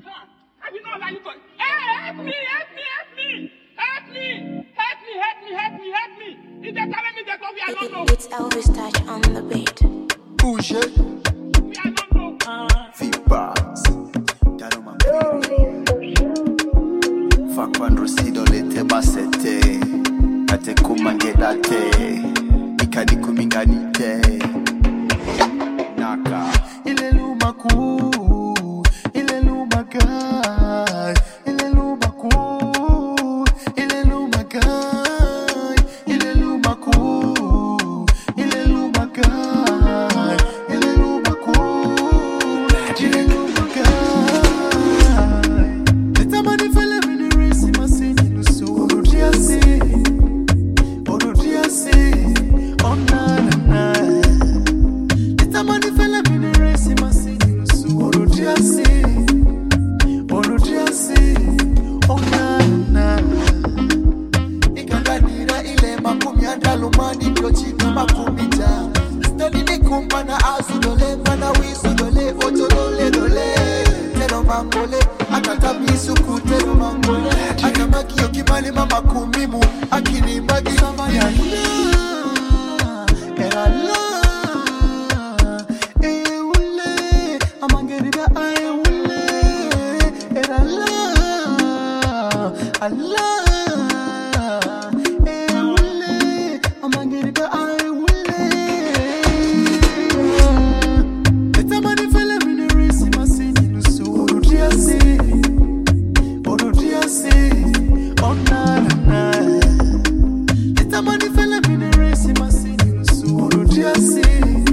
I will not allow you to. Hey, help me, help me, help me. Help me, help me, help me, help me, help me. If they carry me, they go, we are not know. It's Elvis Touch on the beat. Push it. We are not know. V-Bars. Daloma baby. Fa quando si dolete basete. Ate kumangedate. Ikadi kuminganite. Naka. Ile lumaku. Ile lumakai. Ile lumaku. Ile lumakai. Ile lumaku. Ile lumakai. Ile lumaku. Ile lumakai. Etamani fele mini resi masini nusu. Odudiasi. Odudiasi. Oh na na na. Etamani fele mini resi masini nusu. Odudiasi. Odudiasi. Oh na na. Ikanganira ile makumi andalumani ndochika makumita. Stoni ni kumpana azudole mana wisudole otolole dole. Tero mangole akatabisu kutero mangole. Akamaki yokimali mama kumimu akini mbagi ya era la eule amangerida eule era la Allah eule amangerida eule etamani fele minerisi masini nusu odudiasi oh na na na etamani fele minerisi masini nusu odudiasi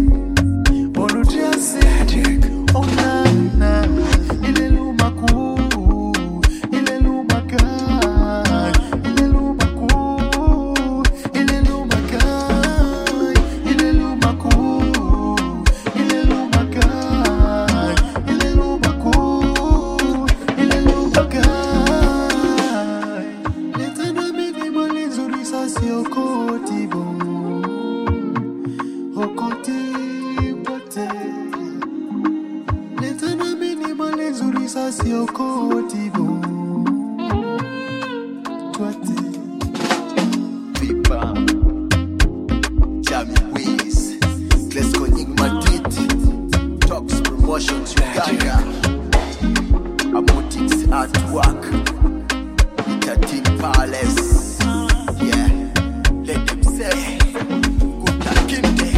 oh na na ile lumaku ile lumakai ile lumaku ile lumakai ile lumaku ile lumakai ile lumaku ile lumakai letana mini malizuri sasi okoti bon okoti bote letana mini malizuri sasi okoti bon twate Vipa Jammy Wiz Glasgow Madrid Talks Promotions Uganda Amotix Artwork 13 Palace. Yeah, let them say kutakinde.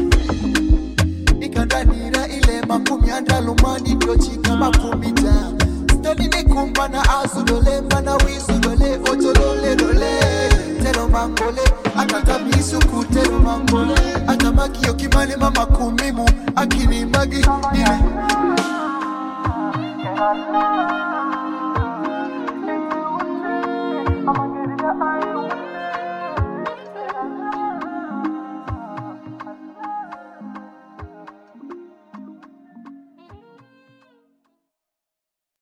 Ikandanira ile makumi andalumani ndochika makumita. Stoni ni kumpana azudole mana wisudole otolole dole. Tero mangole akatabisu kutero mangole. Atamaki yokimali mama kumimu akini mbagi ile.